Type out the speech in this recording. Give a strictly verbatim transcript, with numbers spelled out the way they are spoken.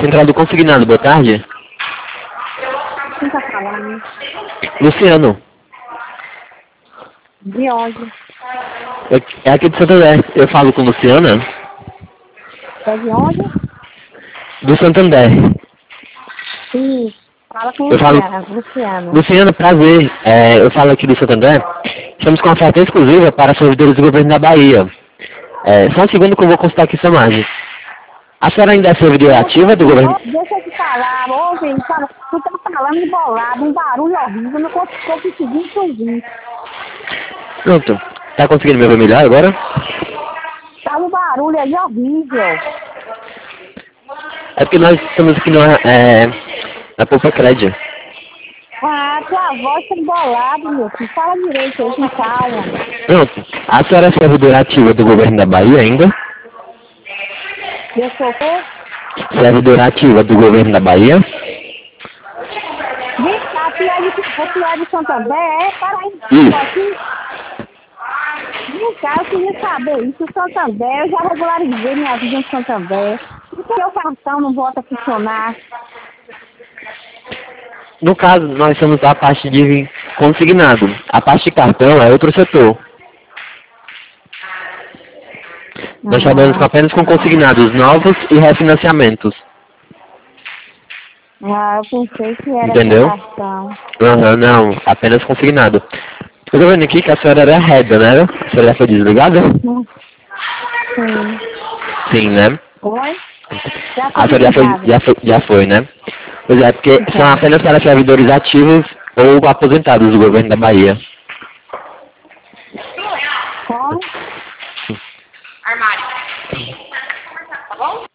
Central do Consignado, boa tarde. Quem tá falando? Luciano, De onde? é aqui de Santander. Eu falo com Luciana? É de onde? Do Santander. Sim. Fala com Eu falo... Luciana. Luciana. Luciana, prazer. É, eu falo aqui do Santander. Estamos com uma oferta exclusiva para servidores do governo da Bahia. É, só um segundo que eu vou consultar aqui sua imagem. A senhora ainda é servidora ativa do governo? Deixa eu te falar, ô gente, fala, tu tá falando embolado, um barulho horrível, eu não consigo conseguir te ouvir. Pronto. Tá conseguindo me ouvir melhor agora? Tá um barulho aí horrível. É porque nós estamos aqui na, é, na Poupa Crédito. Ah, tua voz tá embolada, meu filho. Fala direito aí, com calma. Pronto. A senhora é servidora ativa do governo da Bahia ainda? Eu sou o quê? Servidora ativa do governo da Bahia? Vem cá, tu é de, tu é de Santander, é? Para aí, Isso. aqui. Vem cá, eu queria saber isso. O Santander, eu já regularizei minha vida no Santander. Por que o cartão não volta a funcionar? No caso, nós somos a parte de consignado. A parte de cartão é outro setor. Nós trabalhamos Ah, apenas com consignados novos e refinanciamentos. ah, eu pensei que era com Entendeu? cartão. Aham, não. Apenas consignado. Eu tô vendo aqui que a senhora era reda, né? A senhora já foi desligada? Hum, Sim. Sim, né? Oi? Já A foi senhora já foi, desligado. já foi, já foi, né? Pois é, porque são Já. apenas para servidores ativos ou aposentados do governo da Bahia. Como? Armário. Tá bom?